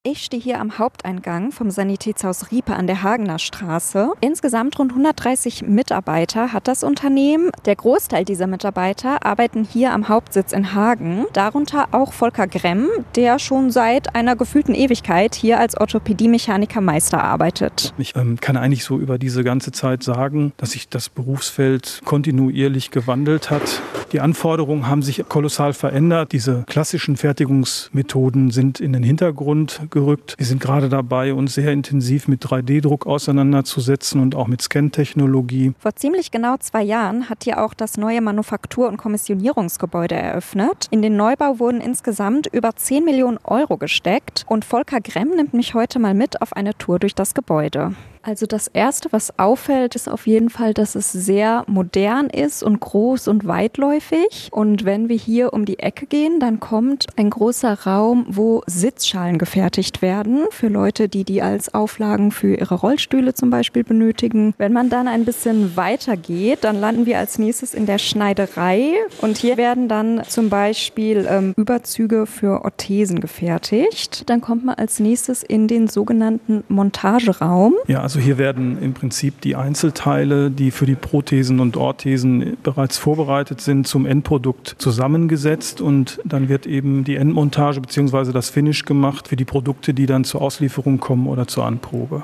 Ich stehe hier am Haupteingang vom Sanitätshaus Riepe an der Hagener Straße. Insgesamt rund 130 Mitarbeiter hat das Unternehmen. Der Großteil dieser Mitarbeiter arbeiten hier am Hauptsitz in Hagen. Darunter auch Volker Gremm, der schon seit einer gefühlten Ewigkeit hier als Orthopädie-Mechaniker Meister arbeitet. Ich kann eigentlich so über diese ganze Zeit sagen, dass sich das Berufsfeld kontinuierlich gewandelt hat. Die Anforderungen haben sich kolossal verändert. Diese klassischen Fertigungsmethoden sind in den Hintergrund gerückt. Wir sind gerade dabei, uns sehr intensiv mit 3D-Druck auseinanderzusetzen und auch mit Scan-Technologie. Vor ziemlich genau 2 Jahren hat hier auch das neue Manufaktur- und Kommissionierungsgebäude eröffnet. In den Neubau wurden insgesamt über 10 Millionen Euro gesteckt. Und Volker Gremm nimmt mich heute mal mit auf eine Tour durch das Gebäude. Also das Erste, was auffällt, ist auf jeden Fall, dass es sehr modern ist und groß und weitläufig. Und wenn wir hier um die Ecke gehen, dann kommt ein großer Raum, wo Sitzschalen gefertigt werden für Leute, die als Auflagen für ihre Rollstühle zum Beispiel benötigen. Wenn man dann ein bisschen weiter geht, dann landen wir als nächstes in der Schneiderei. Und hier werden dann zum Beispiel Überzüge für Orthesen gefertigt. Dann kommt man als nächstes in den sogenannten Montageraum. Ja, also hier werden im Prinzip die Einzelteile, die für die Prothesen und Orthesen bereits vorbereitet sind, zum Endprodukt zusammengesetzt und dann wird eben die Endmontage bzw. das Finish gemacht für die Produkte, die dann zur Auslieferung kommen oder zur Anprobe.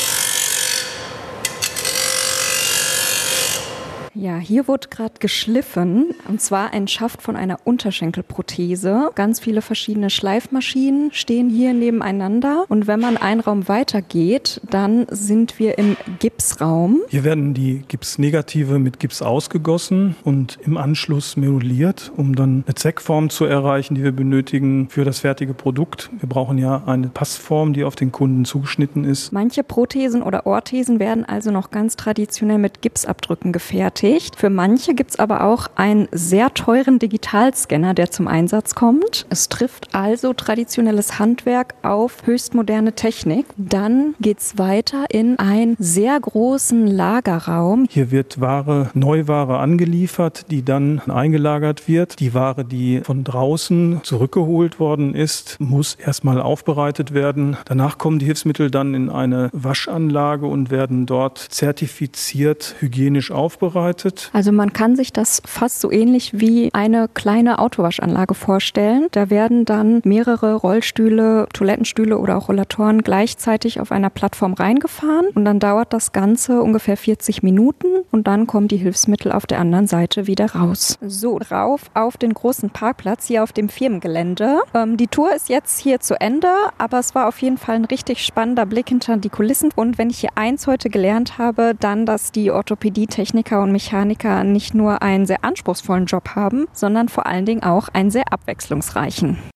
Ja, hier wurde gerade geschliffen, und zwar ein Schaft von einer Unterschenkelprothese. Ganz viele verschiedene Schleifmaschinen stehen hier nebeneinander. Und wenn man einen Raum weiter geht, dann sind wir im Gipsraum. Hier werden die Gipsnegative mit Gips ausgegossen und im Anschluss modelliert, um dann eine Zweckform zu erreichen, die wir benötigen für das fertige Produkt. Wir brauchen ja eine Passform, die auf den Kunden zugeschnitten ist. Manche Prothesen oder Orthesen werden also noch ganz traditionell mit Gipsabdrücken gefertigt. Für manche gibt es aber auch einen sehr teuren Digitalscanner, der zum Einsatz kommt. Es trifft also traditionelles Handwerk auf höchstmoderne Technik. Dann geht es weiter in einen sehr großen Lagerraum. Hier wird Neuware angeliefert, die dann eingelagert wird. Die Ware, die von draußen zurückgeholt worden ist, muss erstmal aufbereitet werden. Danach kommen die Hilfsmittel dann in eine Waschanlage und werden dort zertifiziert hygienisch aufbereitet. Also man kann sich das fast so ähnlich wie eine kleine Autowaschanlage vorstellen. Da werden dann mehrere Rollstühle, Toilettenstühle oder auch Rollatoren gleichzeitig auf einer Plattform reingefahren und dann dauert das Ganze ungefähr 40 Minuten und dann kommen die Hilfsmittel auf der anderen Seite wieder raus. So, rauf auf den großen Parkplatz hier auf dem Firmengelände. Die Tour ist jetzt hier zu Ende, aber es war auf jeden Fall ein richtig spannender Blick hinter die Kulissen. Und wenn ich hier eins heute gelernt habe, dann, dass die Orthopädie-Techniker und Mechaniker nicht nur einen sehr anspruchsvollen Job haben, sondern vor allen Dingen auch einen sehr abwechslungsreichen.